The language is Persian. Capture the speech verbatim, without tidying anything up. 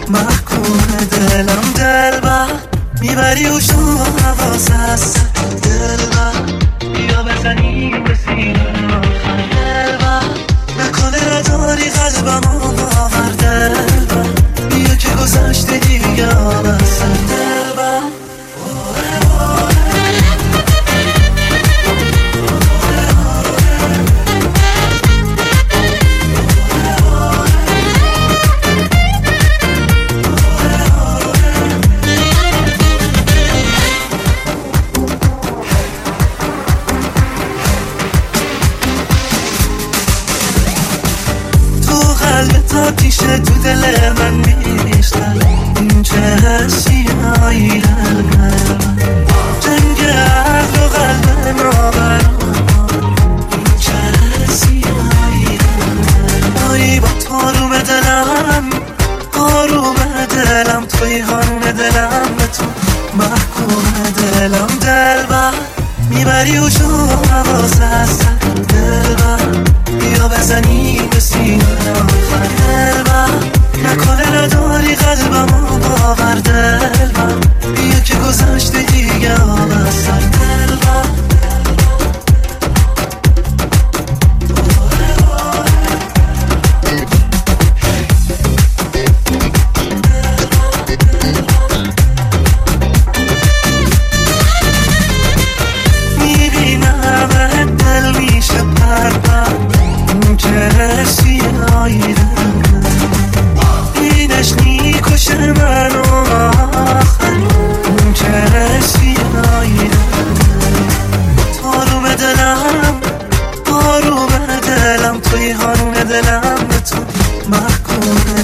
محکوم دلم دلبر میبری و شو حواس هست دلبر بیا بزنی به سینه آخر دلبر نکنه نداری قلبم و باور دلبر بیا که گذشته دیگه آبست دلبر تا پیشه تو دل من میشتن این چه حسی هایی قلبم جنگ عقل و قلب نابرام این چه حسی هایی قلبم آی با تاروم دلم آروم دلم توی هارون دلم به تو محکوم دلم دلبر میبری و شو حواس هستن دلبر بیا بزنی به سینه آخر دلبر نکنه نداری قلبم و باور دلبر بیا که گذشته دیگه آبست دلبر میبینم دل میشه پرپر چه حسی هایی اینش نیکشه من و آخر چه حسی هایی تاروم دلم آروم دلم توی هارون دلم به تو محکوم